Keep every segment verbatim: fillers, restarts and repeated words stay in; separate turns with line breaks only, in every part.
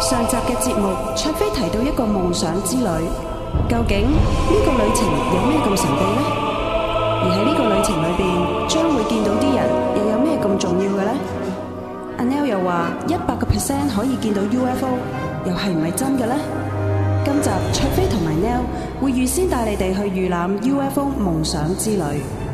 上集嘅節目，卓飛提到一個夢想之旅，究竟呢個旅程有咩咁神秘呢？而喺呢個旅程裏邊，將會見到啲人又有咩咁重要嘅呢？阿 Neil 又話一百個 percent 可以見到 U F O， 又係唔係真嘅呢？今集卓飛同埋 Neil 會預先帶你哋去預覽 U F O 夢想之旅。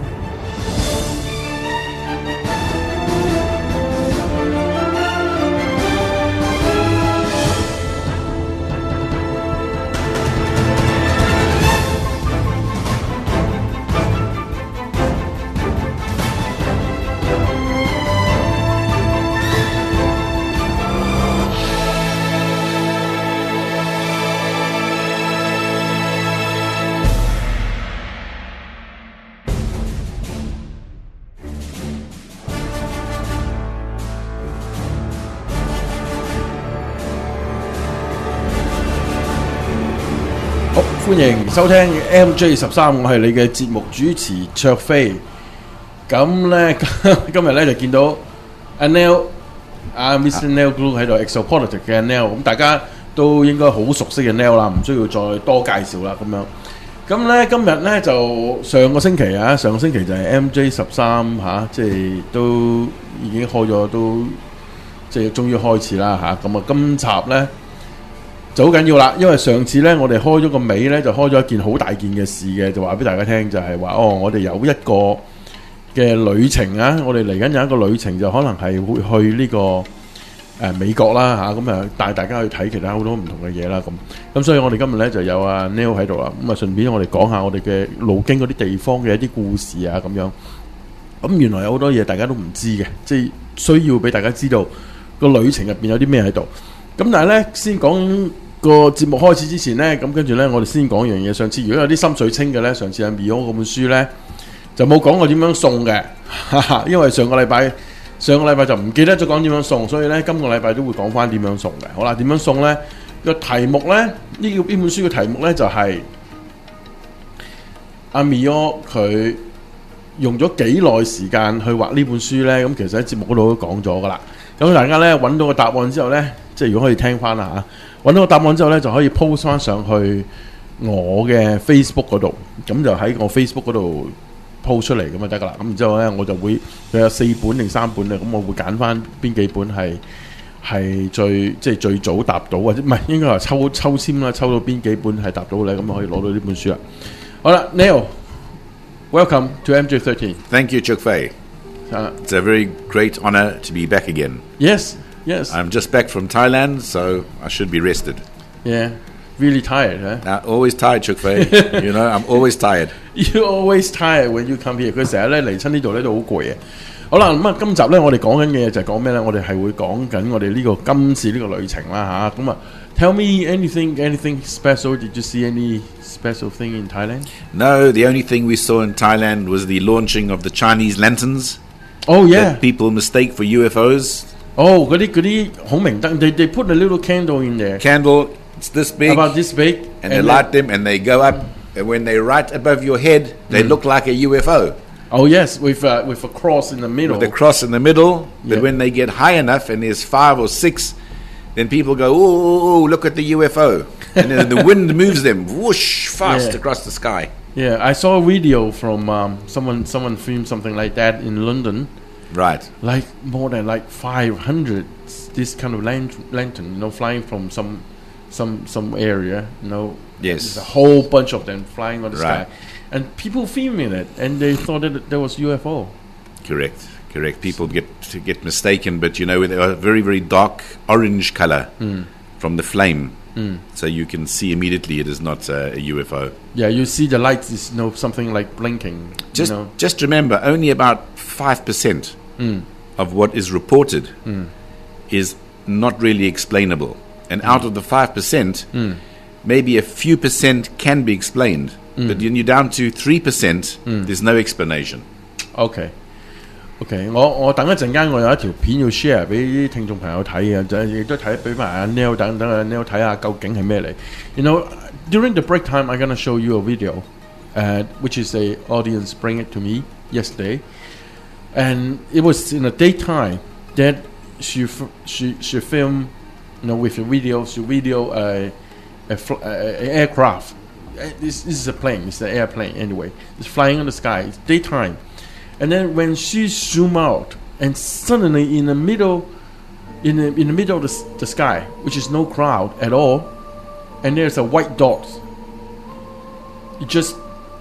歡迎收聽 M J 十三，我係你嘅節目主持卓飛。咁咧今日咧就見到阿 Neil 阿 Mister Neil Glu 喺度 Exopolitics 嘅 Neil， 咁大家都應該好熟悉嘅 Neil 啦，唔需要再多介紹啦。咁樣咁咧今日咧就上個星期啊，上個星期就係 M J 十三嚇，即係都已經開咗，都即係終於開始啦嚇。咁啊，今集咧就好緊要啦，因為上次咧我哋開咗個尾咧，就開咗一件好大件嘅事嘅，就話俾大家聽，就係、是、話哦，我哋有一個嘅旅程啊，我哋嚟緊有一個旅程，就可能係會去呢、這個誒、呃、美國啦嚇，咁啊帶大家去睇其他好多唔同嘅嘢啦，咁咁所以我哋今日咧就有阿 Neil 喺度啦，咁啊順便我哋講下我哋嘅路經嗰啲地方嘅一啲故事啊咁樣。咁原來有好多嘢大家都唔知嘅，即係需要俾大家知道個旅程入邊有啲咩喺度。咁但係咧先講個節目開始之前呢，咁跟住呢，我哋先講一樣嘢。上次如果有啲心水清嘅呢，上次阿 Mio 嗰本書呢，就冇講過點樣送嘅，因為上個禮拜上個禮拜就唔記得咗講點樣送，所以呢，今個禮拜都會講翻點樣送嘅。好啦，點樣送呢？個題目呢，呢個呢本書嘅題目呢，就係、是、阿 Mio 佢用咗幾耐時間去畫呢本書呢？咁其實喺節目嗰度都講咗噶啦。咁大家呢，揾到個答案之後呢，即係如果可以聽翻啦嚇。揾到個答案之後咧，就可以 post 翻上去我嘅 Facebook 嗰度，咁就喺我 Facebook 嗰度 post 出嚟咁就得噶啦。咁然之後咧，我就會佢有四本定三本咧，咁我會揀翻邊幾本係係最即係最早答到，或者唔係應該話抽抽籤啦，抽到邊幾本係答到咧，咁可以攞到呢本書啦。好啦 ，Neil，welcome to M J thirteen.
Thank you, Chuck Fay. Uh, it's a very great honor to be back again.
Yes.Yes.
I'm just back from Thailand, so I should be rested.
Yeah, really tired, huh?
Uh, always tired, Chuck Fay. You know, I'm always tired.
You're always tired when you come here. 佢成日咧嚟親呢度咧都好攰嘅。好啦，咁啊，今集咧我哋講緊嘅嘢就係講咩咧？我哋係會講緊我哋呢個今次呢個旅程啦嚇。咁啊 ，Tell me anything, anything special? Did you see any special thing in Thailand?
No, the only thing we saw in Thailand was the launching of the Chinese lanterns.
Oh yeah.
That people mistake for U F Os.Oh,
嗰啲嗰啲孔明燈 they, they put a little candle in there.
Candle, it's this big.
About this big.
And, and they light them and they go up. And when they're right above your head, they mm. look like a U F O.
Oh, yes, with, uh, with a cross in the middle.
With a cross in the middle. But
yep.
when they get high enough and there's five or six, then people go, oh, look at the U F O. And then the wind moves them whoosh fast yeah. across the sky.
Yeah, I saw a video from um, someone, someone filmed something like that in London.Right, like more than like five hundred this kind of lantern, lantern, you know, flying from some, some, some area, you know.
Yes.
There's a whole bunch of them flying on the
right.
sky, and people filming it, and they thought that there was U F O.
Correct, correct. People get to get mistaken, but you know they are very, very dark orange color
mm.
from the flame,
mm.
so you can see immediately it is not uh, a U F O.
Yeah, you see the lights is you know something like blinking.
Just,
you know.
just remember, only about five percent.Mm. of what is reported
mm.
is not really explainable. And mm. out of the five percent,
mm.
maybe a few percent can be explained.
Mm.
But when you're down to three percent,
mm.
there's no explanation.
Okay. Okay. 我我等一陣間我有一條片要 share 俾啲聽眾朋友睇嘅，就亦都睇俾埋阿 Neil 等等阿 Neil 睇下究竟係咩嚟。You know, during the break time, I'm gonna show you a video, uh, which is a audience bring it to me yesterday.And it was in the daytime that she she she filmed you know, with your videos, you video a, a, fl- a, a aircraft. Uh, This, this is a plane. It's an airplane anyway. It's flying in the sky. It's daytime, and then when she zoom out, and suddenly in the middle, in the in the middle of the, s- the sky, which is no cloud at all, and there's a white dot. It just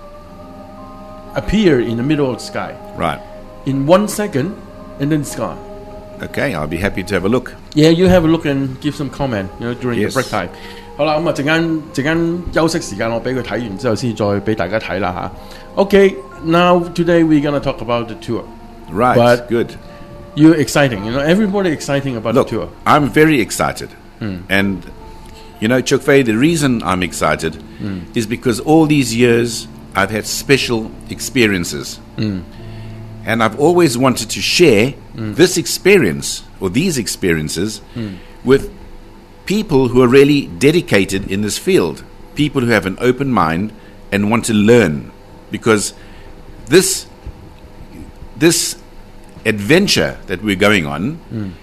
appeared in the middle of the sky
Right.
in one second, and then it's gone.
Okay, I'll be happy to have a look.
Yeah, you have a look and give some comment, you know, during
Yes.
the break time. 好啦，咁啊，陣間陣間休息時間，我俾佢睇完之後，先再俾大家睇啦吓。Okay, now today we're gonna talk about the tour.
Right,
But-
good.
You're exciting, you know, everybody exciting about
Look,
the tour.
I'm very excited. And, you know, Chuk Fei, the reason I'm excited is because all these years I've had special experiences. And I've always wanted to share this experience or these experiences with people who are really dedicated in this field, people who have an open mind and want to learn. Because this this adventure that we're going on,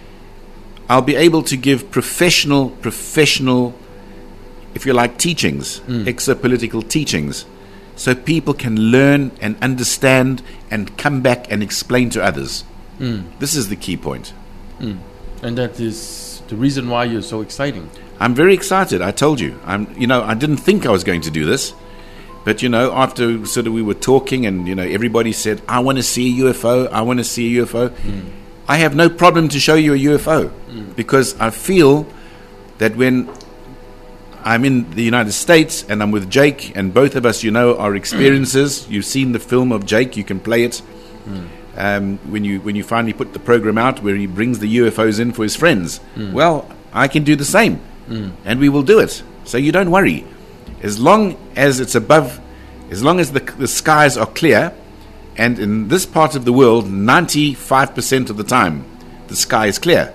I'll be able to give professional, professional, if you like, teachings, exopolitical teachings, so people can learn and understand and come back and explain to others. This is the key point.
And that is the reason why you're so exciting.
I'm very excited. I told you. I'm. You know, I didn't think I was going to do this, but you know, after sort of we were talking, and you know, everybody said, "I want to see a U F O. I want to see a U F O." I have no problem to show you a U F O because I feel that when I'm in the United States and I'm with Jake, and both of us, you know, our experiences. You've seen the film of Jake. You can play it. Um, when you when you finally put the program out where he brings the U F Os in for his friends. Well, I can do the same, and we will do it. So you don't worry. As long as it's above, as long as the, the skies are clear, and in this part of the world, ninety-five percent of the time, the sky is clear.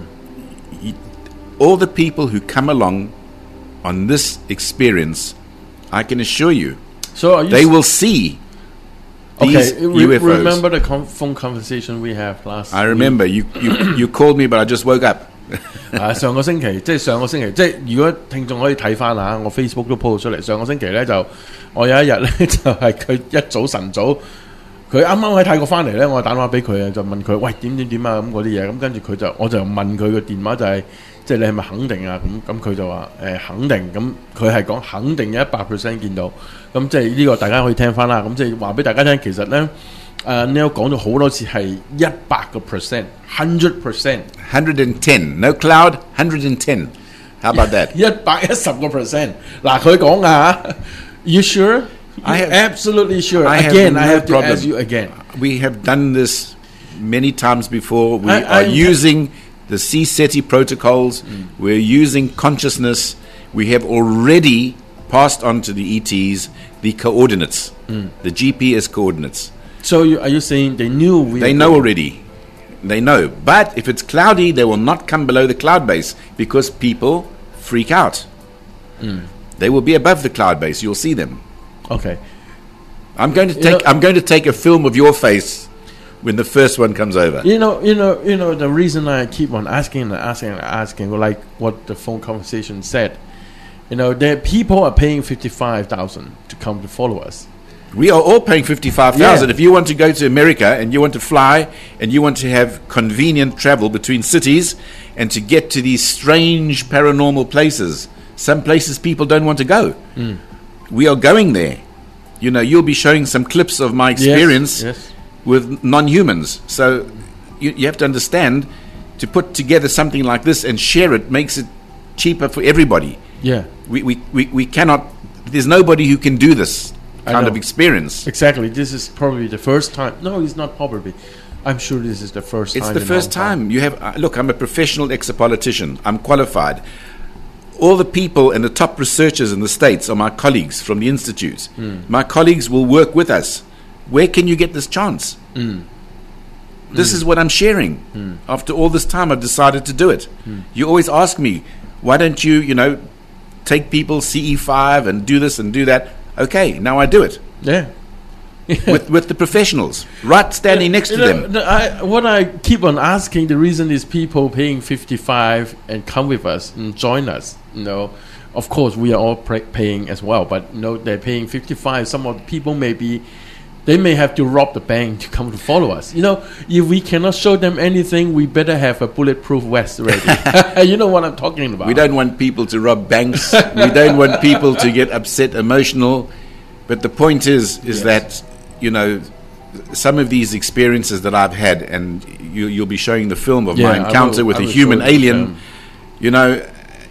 Y- all the people who come along on this experience, I can assure you,
So are you
they
s-
will see these
okay, re-
U F Os.
remember the con- phone conversation we have last
I remember you, you you called me, but I just woke up.
啊，上個星期即係上個星期，即係如果聽眾可以睇翻嚇，我 Facebook 都 po 出嚟。上個星期咧就我有一日咧就係、佢一早晨早，佢啱啱喺泰國翻嚟咧，我打電話俾佢啊，就問佢喂點點點啊咁嗰啲嘢，咁跟住佢就我就問佢個電話就係、即係你係咪肯定啊？咁咁佢就話誒、呃、肯定，咁佢係講肯定有一百 percent 見到，咁即係呢個大家可以聽翻啦。咁即係話俾大家聽，其實咧。誒 Neil 講咗好多次係一百個 percent，hundred percent，
one hundred ten, no cloud, one hundred ten. How about that?
一百一十個 percent。嗱，佢講啊嚇 ，You sure?
I have-
absolutely sure.
I have
Again,
no
I have to
problem.
ask you again.
We have done this many times before. We
I-
are
I'm-
using the C SETI protocols. We're using consciousness. We have already passed on to the E Ts the coordinates, the G P S coordinates.
So you, are you saying they knew we?
They know already. They know. But if it's cloudy, they will not come below the cloud base because people freak out. They will be above the cloud base. You'll see them.
Okay.
I'm going to
You
take.
know-
I'm going to take a film of your face when the first one comes over.
You know, you know, you know. The reason I keep on asking and asking and asking, like what the phone conversation said. You know, that people are paying fifty-five thousand to come to follow us.
We are all paying fifty-five thousand.
Yeah.
If you want to go to America and you want to fly and you want to have convenient travel between cities and to get to these strange paranormal places, some places people don't want to go. We are going there. You know, you'll be showing some clips of my experience
Yes.
with non-humans. So you, you have to understand, to put together something like this and share it makes it cheaper for everybody.
Yeah.
We, we, we, we cannot, there's nobody who can do this
I
kind of
know.
experience.
Exactly. This is probably the first time. No, it's not probably. I'm sure this is the first
It's
time.
the
in
first
Hong Kong.
time. You have, uh, look, I'm a professional exopolitician. I'm qualified. All the people and the top researchers in the States are my colleagues from the institutes. My colleagues will work with us. Where can you get this chance? This is what I'm sharing. After all this time, I've decided to do it. You always ask me, why don't you, you know, take people C E five and do this and do that? Okay, now I do it.
Yeah.
with, with the professionals, right standing next to
You know,
them.
the- I, what I keep on asking, the reason is people paying fifty-five and come with us and join us. You know, of course we are all pay- paying as well, but you know they're paying fifty-five. Some of the people may be, they may have to rob the bank to come to follow us. You know, if we cannot show them anything, we better have a bulletproof vest ready. You know what I'm talking about.
We don't want people to rob banks. We don't want people to get upset, emotional. But the point is, is
Yes.
that, you know, some of these experiences that I've had, and you, you'll be showing the film of
Yeah,
my
I
encounter
will-
with
I
a
will
human
show you the
alien,
film.
you know,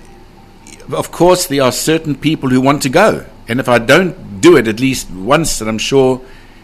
of course there are certain people who want to go. And if I don't do it at least once, and I'm sure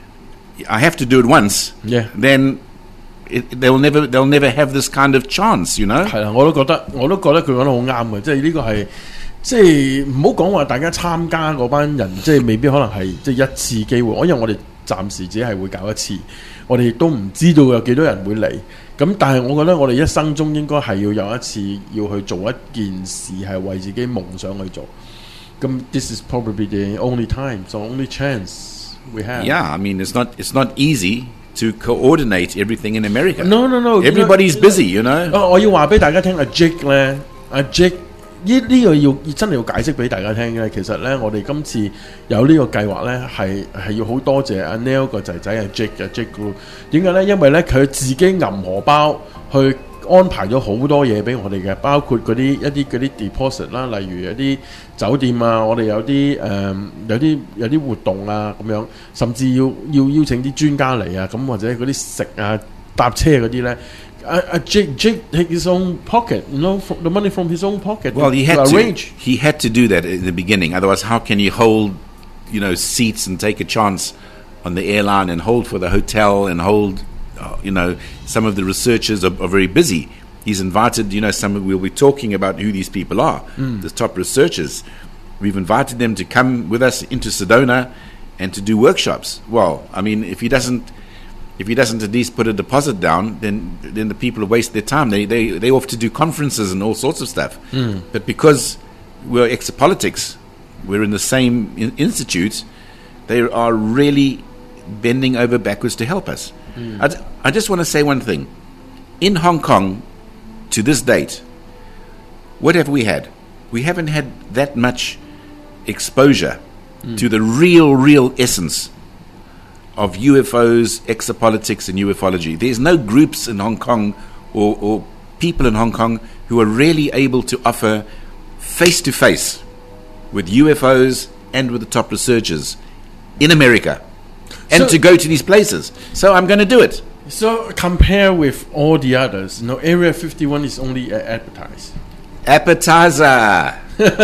I have to do it once,
Yeah.
then it, they'll never they'll never have this kind of chance, you know.
係啦，我都覺得，我都覺得佢講得好啱嘅，即係呢個係，即係唔好講話大家參加嗰班人，即係未必可能係即係一次機會，因為我哋暫時只係會搞一次，我哋亦都唔知道有幾多人會嚟。咁但係我覺得我哋一生中應該係要有一次要去做一件事，係為自己夢想去做。咁 this is probably the only time, so only chance we have.
Yeah, I mean, it's not it's not easy to coordinate everything in America.
No, no, no.
Everybody's busy, you know.
啊！我要話俾大家聽，阿 Jake 咧，阿 Jake 呢呢個要真係要解釋俾大家聽嘅。其實咧，我哋今次有呢個計劃咧，係係要好多謝阿 Neil 個仔仔阿 Jake 嘅 Jake Group。點解咧？因為咧佢自己揞荷包去安排咗好多嘢俾我哋嘅，包括嗰啲一啲嗰啲 deposit 啦，例如有啲酒店啊，我哋有啲誒、呃、有啲有啲活動啊咁樣，甚至要要邀請啲專家嚟啊，咁或者嗰啲食啊、搭車嗰啲咧。Uh, uh, Jake, Jake take his own pocket, you know, from the money from his own pocket.
Well,
to,
he
to
had to
arrange.
he had to do that in the beginning. Otherwise, how can he hold, you know, seats and take a chance on the airline and hold for the hotel and hold, uh, you know, some of the researchers are, are very busy. He's invited, you know, some. We'll be talking about who these people are, the top researchers. We've invited them to come with us into Sedona and to do workshops. Well, I mean, if he doesn't. If he doesn't at least put a deposit down, then then the people waste their time. They they they off to do conferences and all sorts of stuff. But because we're exopolitics, we're in the same in- institute, they are really bending over backwards to help us. I, d- I just want to say one thing. In Hong Kong, to this date, what have we had? We haven't had that much exposure to the real, real essence of U F Os, exopolitics, and ufology. There's no groups in Hong Kong or, or people in Hong Kong who are really able to offer face-to-face with U F Os and with the top researchers in America and
So-
to go to these places. So I'm going to do it.
So compare with all the others. You know, Area fifty-one is only uh, advertised.
Appetizer.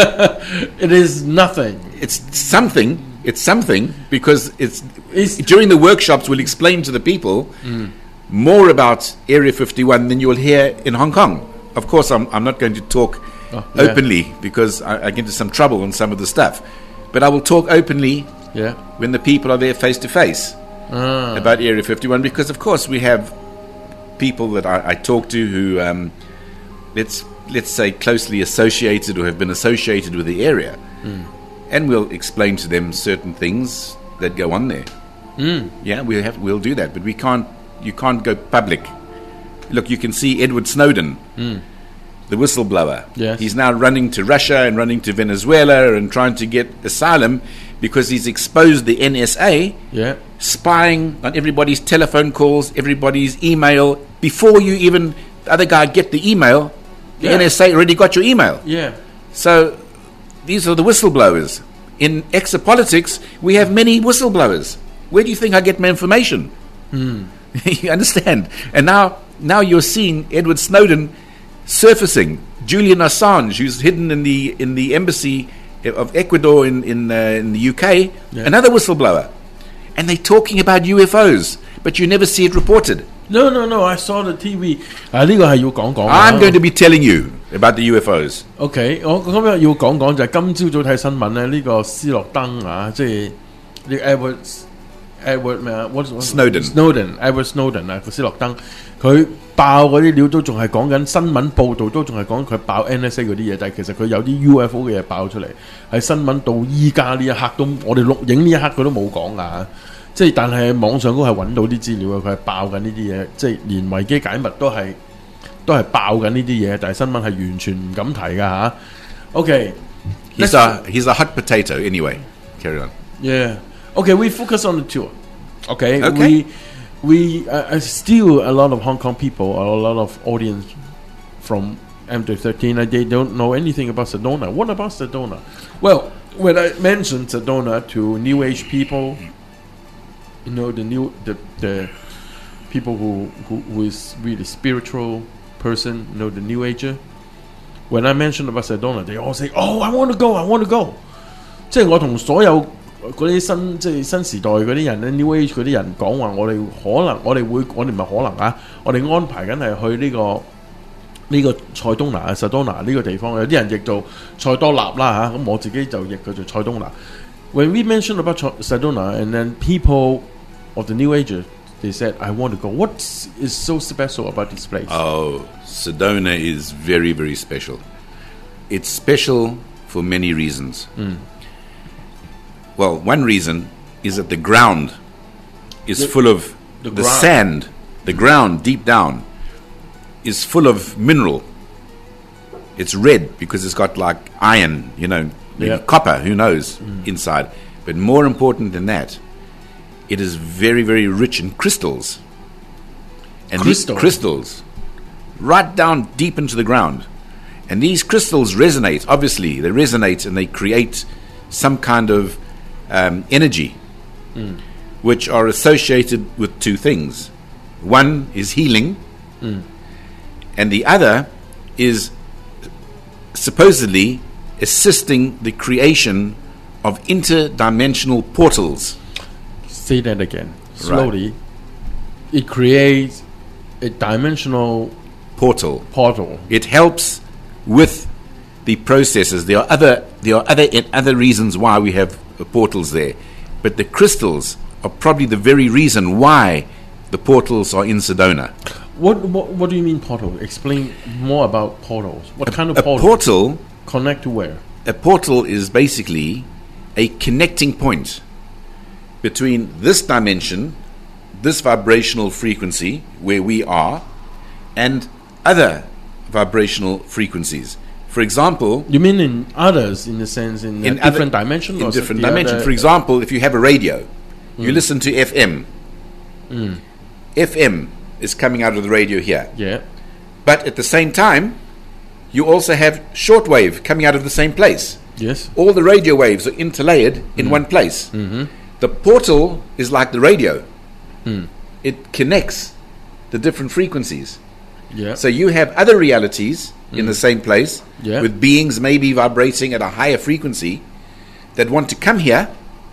It is nothing.
It's something. It's something because it's,
It's-
during the workshops we'll explain to the people more about Area fifty-one than you will hear in Hong Kong. Of course, I'm I'm not going to talk
Oh, yeah.
openly because I, I get into some trouble on some of the stuff, but I will talk openly
Yeah.
when the people are there face to face
Ah.
about Area fifty-one because, of course, we have people that I, I talk to who um, let's let's say closely associated or have been associated with the area. And we'll explain to them certain things that go on there. Mm. Yeah, we have we'll do that, but we can't. You can't go public. Look, you can see Edward Snowden, the whistleblower.
Yes.
He's now running to Russia and running to Venezuela and trying to get asylum because he's exposed the N S A
Yeah.
spying on everybody's telephone calls, everybody's email before you even the other guy get the email. The
Yeah.
N S A already got your email.
Yeah.
So these are the whistleblowers. In exopolitics, we have many whistleblowers. Where do you think I get my information? You understand? And now, now you're seeing Edward Snowden surfacing. Julian Assange, who's hidden in the in the embassy of Ecuador in in, uh, in the U K,
Yeah.
another whistleblower, and they're talking about U F Os, but you never see it reported.
No, no, no. I saw the T V. 啊，呢個係要講講。
I'm going to be telling you about the U F Os.
OK，我今日要講講就係今朝早睇新聞咧，呢、個斯諾登啊，即係呢個 Edward Edward 咩啊 ？What
Snowden
Snowden Edward Snowden 啊，個斯諾登佢爆嗰啲料都仲係講緊新聞報導都仲係講佢爆 N S A 嗰啲嘢，但係其實佢有啲 U F O 嘅嘢爆出嚟，喺新聞到依家呢一刻都我哋錄影呢一刻佢都冇講噶。 即係但係網上嗰係揾到啲資料嘅，佢係爆緊呢啲嘢，即係連維基解密都係都係爆緊呢啲嘢，但係新聞係完全唔敢提㗎嚇。OK，
he's a he's a hot potato anyway. Carry on.
Yeah. Okay, we focus on the tour. Okay.
Okay.
We we uh, still a lot of Hong Kong people, or a lot of audience from M J thirteen, uh, they don't know anything about Sedona. What about Sedona? Well, when I mentioned Sedona to New Age people, you know, the new the the people who who, who is really spiritual person, you know, the New Ager. When I mentioned about Sedona, they all say, "Oh, I want to go, I want to go." 即係我同所有嗰啲新即係新時代嗰啲人咧 ，New Age 嗰啲人講話，我哋可能我哋會我哋唔係可能啊，我哋安排緊係去呢、這個呢、這個塞東拿 Sedona 呢個地方，有啲人譯做塞多納啦嚇，咁我自己就譯佢做塞東拿。When we mentioned about Sedona, and then people of the New Age, they said, "I want to go." What is so special about this place?
Oh, Sedona is very, very special. It's special for many reasons.
Mm.
Well, one reason is that the ground is
The-
full of
the
the,
ground.
sand. The ground deep down is full of mineral. It's red because it's got like iron, you know, maybe
Yeah.
copper, who knows, inside. But more important than that, it is very, very rich in crystals. And these
Crystal.
crystals, right down deep into the ground. And these crystals resonate, obviously, they resonate and they create some kind of um, energy, which are associated with two things. One is healing, and the other is supposedly assisting the creation of interdimensional portals.
Say that again slowly. It creates a dimensional
Portal.
portal.
It helps with the processes. There are other there are other other reasons why we have uh, portals there, but the crystals are probably the very reason why the portals are in Sedona.
What what, what do you mean portal? Explain more about portals. What kind of
A
portal?
portal,
Connect to where?
a portal is basically a connecting point between this dimension, this vibrational frequency where we are, and other vibrational frequencies. For example,
You mean in others, in the sense in,
in
a different
other,
dimension?
in
or
different
the
dimension.
other-
For example, if you have a radio, you listen to F M. F M is coming out of the radio here,
yeah,
but at the same time, you also have shortwave coming out of the same place.
yes,
All the radio waves are interlayered in one place. Mm-hmm. The portal is like the radio. It connects the different frequencies.
yeah.
So you have other realities in the same place
Yeah.
with beings maybe vibrating at a higher frequency that want to come here.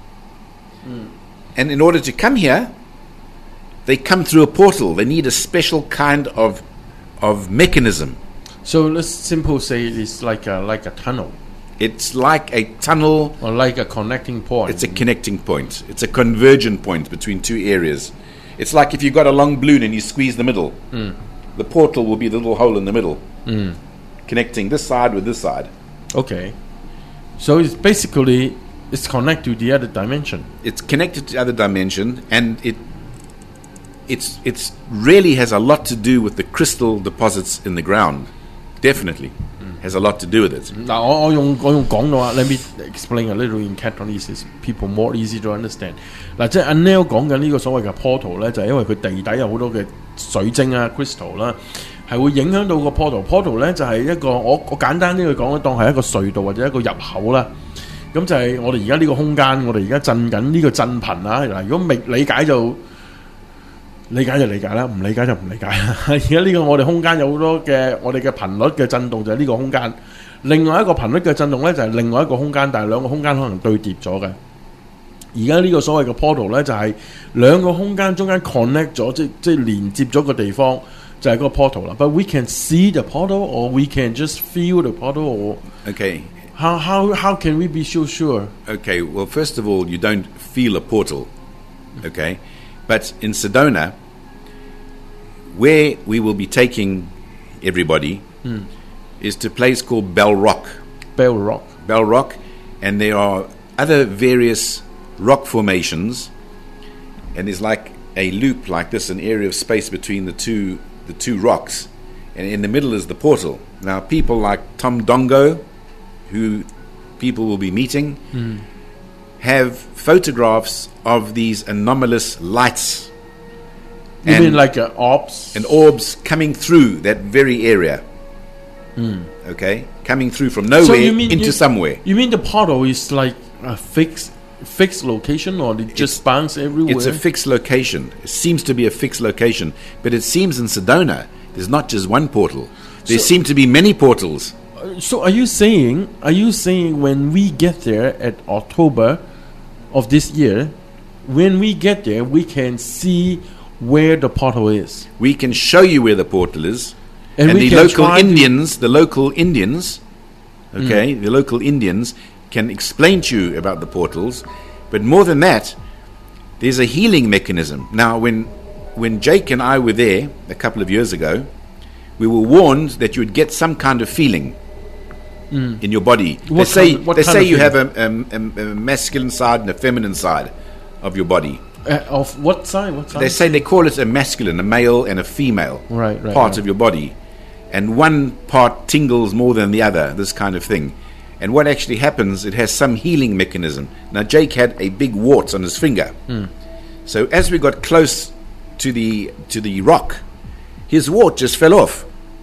And in order to come here, they come through a portal. They need a special kind of of mechanism.
So let's simple say it's like a like a tunnel
It's like a tunnel.
or like a connecting point.
It's a connecting point. It's a convergent point between two areas. It's like if you've got a long balloon and you squeeze the middle. The portal will be the little hole in the middle, connecting this side with this side.
Okay, so it's basically it's connected to the other dimension.
It's connected to the other dimension, and it it's it's really has a lot to do with the crystal deposits in the ground. Definitely has a lot to do with it.
嗱，我我用我用講到啊，let me explain a little in Cantonese, is people more easy to understand。嗱，即係阿 Neil 講緊呢個所謂嘅 portal 咧，就係因為佢地底有好多嘅水晶啊 crystal 啦，係會影響到個 portal。portal 咧就係一個我我簡單啲去講咧，當係一個隧道或者一個入口啦。咁就係我哋而家呢個空間，我哋而家震緊呢個震頻啊。嗱，如果未理解就理解就理解啦，唔理解就唔理解啦。而家呢個我哋空間有好多嘅我哋嘅頻率嘅震動就係呢個空間，另外一個頻率嘅震動咧就係另外一個空間，但係兩個空間可能對疊咗嘅。而家呢個所謂嘅 portal 咧就係兩個空間中間 connect 咗，即即係連接咗個地方就係嗰個 portal 啦。But we can see the portal, or we can just feel the portal, or
Okay.
how how how can we be so sure?
Okay, well, first of all, you don't feel a portal, okay? But in Sedona, where we will be taking everybody is to a place called Bell Rock.
Bell Rock.
Bell Rock, and there are other various rock formations and there's like a loop like this, an area of space between the two the two rocks, and in the middle is the portal. Now, people like Tom Dongo, who people will be meeting,
Mm.
have photographs of these anomalous lights
You
and,
mean like uh, orbs?
and orbs coming through that very area. Okay, coming through from nowhere
Hmm. So you mean
into
you-
somewhere.
You mean the portal is like a fixed fixed location, or it just bounce everywhere?
It's a fixed location. It seems to be a fixed location, but it seems in Sedona there's not just one portal. There
So-
seem to be many portals.
So are you saying? Are you saying when we get there at October of this year, when we get there, we can see where the portal is,
We can show you where the portal is,
and,
and,
we
the
can
local
try to-
Indians, the local Indians, okay,
Mm.
the local Indians can explain to you about the portals. But more than that, there's a healing mechanism. Now, when when Jake and I were there a couple of years ago, we were warned that you would get some kind of feeling in your body.
Mm. What
they say
kind of- what
they
kind
say
of
you have a, a, a, a masculine side and a feminine side of your body.
Uh, of what side? What side?
They say they call it a masculine, a male and a female
Right, right,
part
right.
of your body. And one part tingles more than the other, this kind of thing. And what actually happens, it has some healing mechanism. Now, Jake had a big wart on his finger.
Hmm.
So as we got close to the to the rock, his wart just fell off.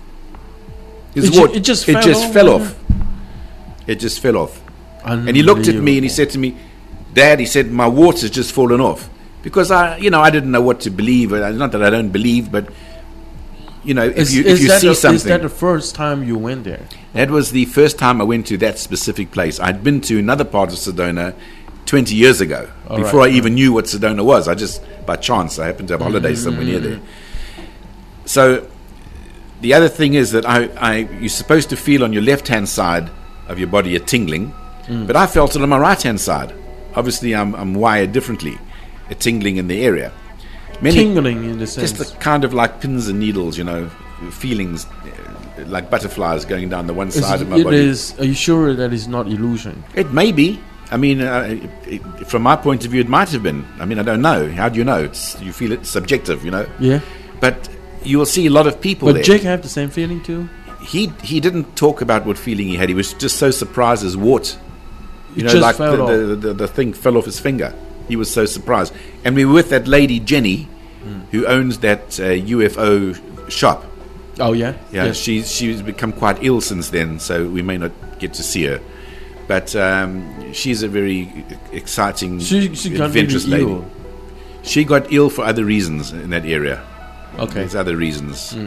His
It ju-
wart,
it just
it
fell
just
off,
fell
wasn't
off. It just fell off. And he looked at me and he said to me, "Dad," he said, "my wart has just fallen off." Because I, you know, I didn't know what to believe. Uh, Not that I don't believe, but you know, if
Is,
you
is
if you
that
see
the,
something,
is that the first time you went there?
that was the first time I went to that specific place. I'd been to another part of Sedona twenty years ago,
All
before
right,
I even knew what Sedona was. I just, by chance, I happened to have a holiday somewhere near there. So, the other thing is that I, I, you're supposed to feel on your left-hand side of your body a tingling, but I felt it on my right-hand side. Obviously, I'm, I'm wired differently, a tingling in the area. Many,
Tingling in the sense.
just a kind of like pins and needles, you know, feelings uh, like butterflies going down the one
Is
side
it,
of my
it
body.
is- are you sure that is not illusion?
It may be. I mean, uh, it, it, from my point of view, it might have been. I mean, I don't know. How do you know? It's, you feel it's subjective, you know.
Yeah.
But you will see a lot of people
But
there.
Jake have the same feeling too.
he he didn't talk about what feeling he had. He was just so surprised his wart, you
It
know,
just
like
fell
the,
off.
the, the the thing fell off his finger. He was so surprised. And we were with that lady Jenny,
Hmm.
who owns that uh, U F O shop.
Oh yeah.
Yeah,
Yes.
she's she's become quite ill since then, so we may not get to see her. But um, she's a very exciting,
She she got really
adventurous lady.
ill.
She got ill for other reasons in that area.
Okay.
There's other reasons.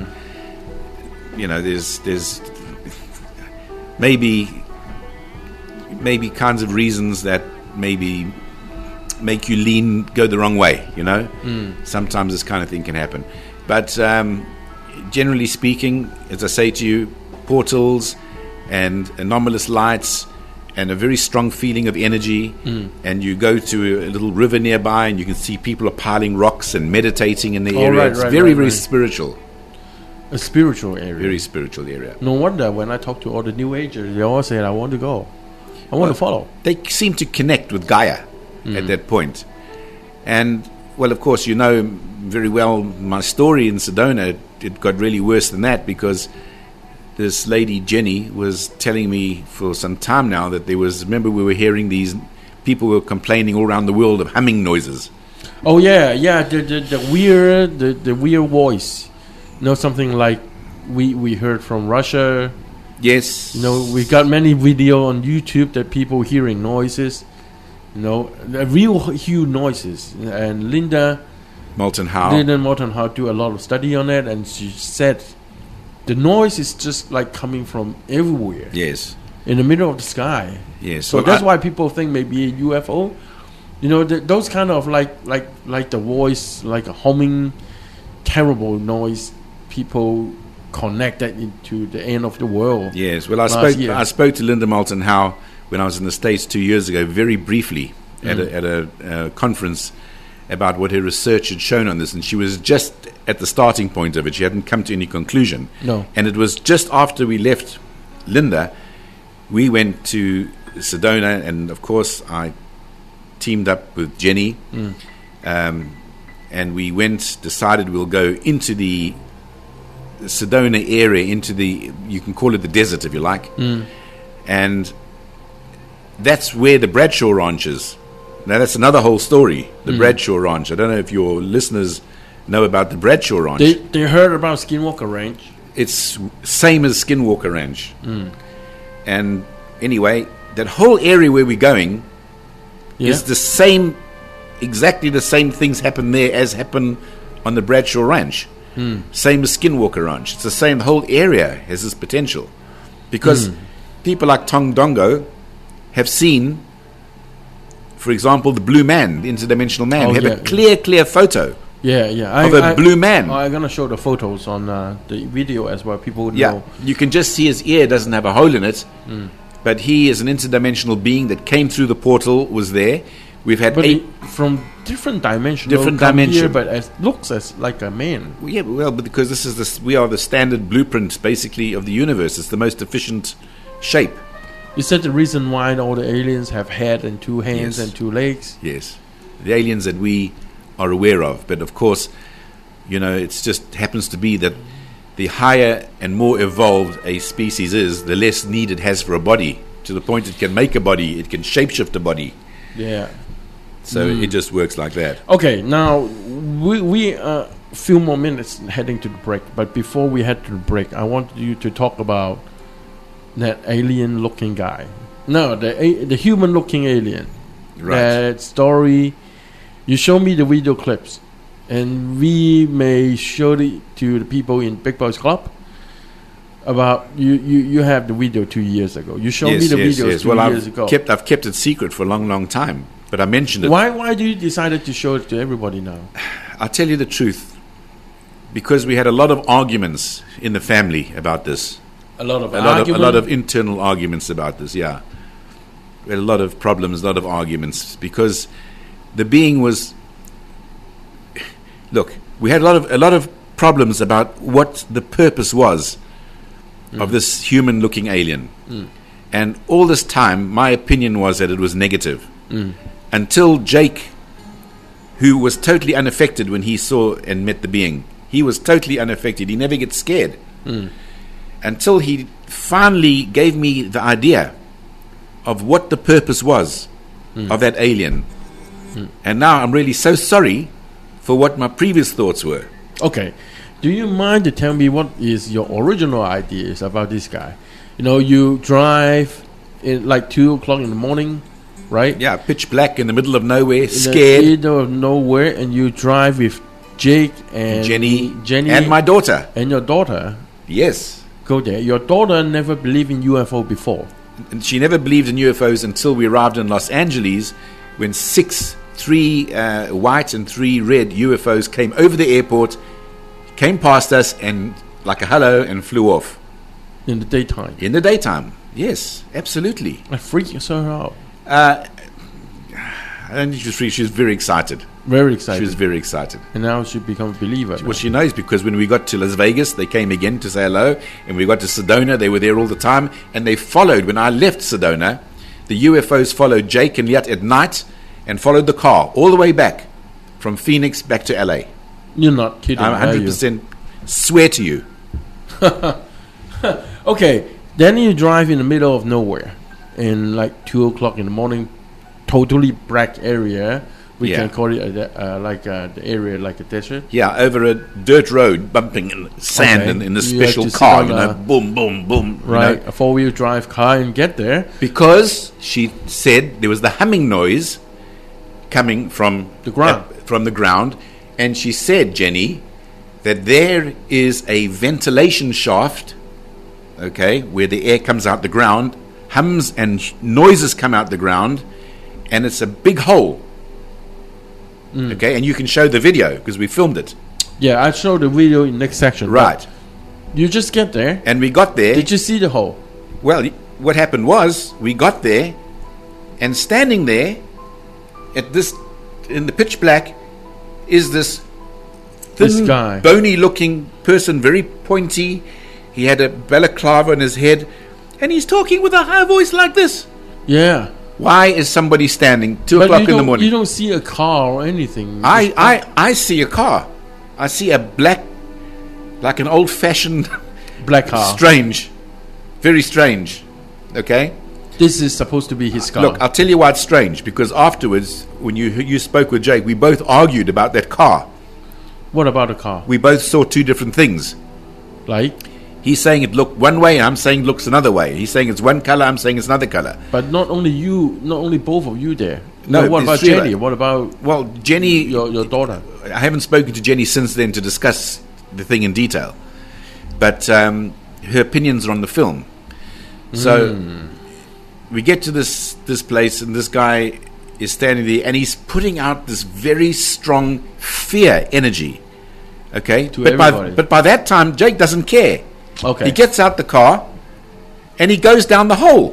You know, there's there's maybe maybe kinds of reasons that maybe make you lean go the wrong way. You know, sometimes this kind of thing can happen. But um, generally speaking, as I say to you, portals and anomalous lights and a very strong feeling of energy, and you go to a little river nearby and you can see people are piling rocks and meditating in the
Oh,
area.
right,
It's
right,
very,
right,
very
right.
spiritual.
A spiritual area.
Very spiritual area.
No wonder when I talk to all the new agers, they all say, "I want to go. I want to follow."
They seem to connect with Gaia at that point. And, well, of course, you know very well my story in Sedona. It, it got really worse than that because this lady, Jenny, was telling me for some time now that there was, remember we were hearing these people were complaining all around the world of humming noises.
Oh yeah, yeah. The the, the weird the, the weird voice. You know, something like we we heard from Russia.
Yes.
You know, we got many video on YouTube that people hearing noises. You know, the real huge noises. And Linda
Molten Howe.
Linda Morton how do a lot of study on it, and she said the noise is just like coming from everywhere
Yes.
in the middle of the sky.
Yes.
So
Well,
that's
I-
why people think maybe a U F O. You know, th- those kind of like like like the voice, like a humming, terrible noise. People connect that into the end of the world.
Yes, well, I
last
spoke.
year.
I spoke to Linda Moulton Howe when I was in the States two years ago, very briefly at a, at a uh, conference about what her research had shown on this, and she was just at the starting point of it. She hadn't come to any conclusion.
No.
And it was just after we left Linda, we went to Sedona, and of course, I teamed up with Jenny. Um, and we went, decided we'll go into the Sedona area, into the, you can call it the desert if you like.
Mm.
And that's where the Bradshaw Ranch is. Now, that's another whole story, the
Mm.
Bradshaw Ranch. I don't know if your listeners know about the Bradshaw Ranch.
They they heard about Skinwalker Ranch.
It's same as Skinwalker Ranch.
Mm.
And anyway, that whole area where we're going
Yeah.
is the same, exactly the same things happen there as happen on the Bradshaw Ranch.
Mm.
Same as Skinwalker Ranch. It's the same. The whole area has this potential. Because
Mm.
people like Tong Dongo have seen, for example, the blue man, the interdimensional man.
Oh,
have
yeah,
a clear, clear photo
Yeah, yeah.
of a blue man.
I'm gonna show the photos on uh, the video as well. People would
Yeah,
know.
you can just see his ear doesn't have a hole in it.
Mm.
But he is an interdimensional being that came through the portal, was there. We've had
But
eight...
he, from different dimension,
Different
come
dimension.
here, but as looks as like a man.
Yeah, well, but because this is the, s- we are the standard blueprint, basically, of the universe. It's the most efficient shape.
Is that the reason why all the aliens have head and two hands
Yes.
and two legs?
Yes, the aliens that we are aware of. But of course, you know, it just happens to be that the higher and more evolved a species is, the less need it has for a body. To the point it can make a body, it can shapeshift a body.
Yeah.
So
Mm.
it just works like that.
Okay, now we we uh, few more minutes heading to the break. But before we head to the break, I want you to talk about that alien-looking guy. No, the a- the human-looking alien.
Right.
That story. You show me the video clips, and we may show it to the people in Big Boys Club. About you, you, you have the video two years ago. You showed me the videos two
Well,
years
I've
ago.
kept I've kept it secret for a long, long time. But I mentioned it.
Why why do you decided to show it to everybody now?
I'll tell you the truth. Because we had a lot of arguments in the family about this.
A lot of
A lot of, a
argument.
lot of internal arguments about this, yeah. We had a lot of problems, a lot of arguments. Because the being was... Look, we had a lot of a lot of problems about what the purpose was of this human-looking alien.
Mm.
And all this time, my opinion was that it was negative.
Mm.
Until Jake, who was totally unaffected when he saw and met the being, he was totally unaffected. He never gets scared.
Mm.
Until he finally gave me the idea of what the purpose was
Mm.
of that alien.
Mm.
And now I'm really so sorry for what my previous thoughts were.
Okay. Do you mind to tell me what is your original ideas about this guy? You know, you drive in like two o'clock in the morning, right?
Yeah, pitch black in the middle of nowhere,
In
scared.
the middle of nowhere, and you drive with Jake and
Jenny,
Jenny
and my daughter.
and your daughter.
Yes.
Go there. Your daughter never believed in U F O before.
And she never believed in U F Os until we arrived in Los Angeles, when six, three uh, white and three red U F Os came over the airport, came past us, and like a hello, and flew off.
In the daytime.
In the daytime. Yes, absolutely.
I freaked her out.
Uh, and she was, she was very excited.
Very
She
excited.
was very excited.
and now she become a believer.
Well, she knows because when we got to Las Vegas, they came again to say hello. And we got to Sedona, they were there all the time. And they followed. When I left Sedona, the U F Os followed Jake and Liat at night and followed the car all the way back from Phoenix back to L A.
You're not kidding,
I
are
one hundred percent swear to you.
you? Okay, then you drive in the middle of nowhere, in like two o'clock in the morning, totally black area. We
Yeah.
can call it a, de- uh, like uh, the area like a desert.
Yeah, over a dirt road, bumping in sand
Okay.
in, in a
You have
special
to sit
car,
on
you know,
a-
boom, boom, boom. you
Right,
know.
a four-wheel drive car and get there.
Because she said there was the humming noise coming from
The ground.
uh, from the ground, and she said, Jenny, that there is a ventilation shaft, okay, where the air comes out the ground, hums and sh- noises come out the ground, and it's a big hole.
Mm.
Okay, and you can show the video because we filmed it.
Yeah, I'll show the video in next section.
Right.
But you just get there.
And we got there.
Did you see the hole?
Well, y- what happened was we got there, and standing there at this in the pitch black is this
This
thin,
guy.
bony-looking person, very pointy. He had a balaclava on his head, and he's talking with a high voice like this.
Yeah.
Why is somebody standing two
But
o'clock
you
in the
don't, you
morning?
don't see a car or anything.
I, I, I see a car. I see a black, like an old-fashioned,
black car.
strange, very strange. Okay?
This is supposed to be his car.
Look, I'll tell you why it's strange. Because afterwards, when you you spoke with Jake, we both argued about that car.
What about the car?
We both saw two different things.
Like,
He's saying it looked one way, I'm saying it looks another way. He's saying it's one color, I'm saying it's another color.
but not only you, not only both of you there.
No,
what
there's
about
three of
Jenny?
us.
What about
Well, Jenny,
your your daughter?
I haven't spoken to Jenny since then to discuss the thing in detail. But um, her opinions are on the film. So we get to this this place, and this guy is standing there, and he's putting out this very strong fear energy. Okay,
To
but by
everybody.
but by that time, Jake doesn't care.
Okay.
He gets out the car, and he goes down the hole.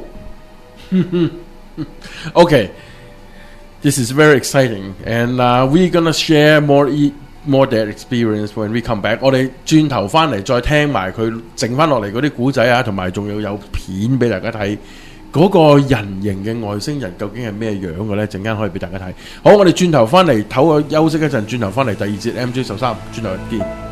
Okay, this is very exciting, and uh, we're gonna share more e- more that experience when we come back。我哋轉頭翻嚟再聽埋佢剩翻落嚟嗰啲古仔啊，同埋仲要有片俾大家睇。嗰個人形嘅外星人究竟係咩樣嘅呢？陣間可以俾大家睇。好，我哋轉頭翻嚟唞個休息一陣，轉頭翻嚟第二節 M J 十三，轉頭見。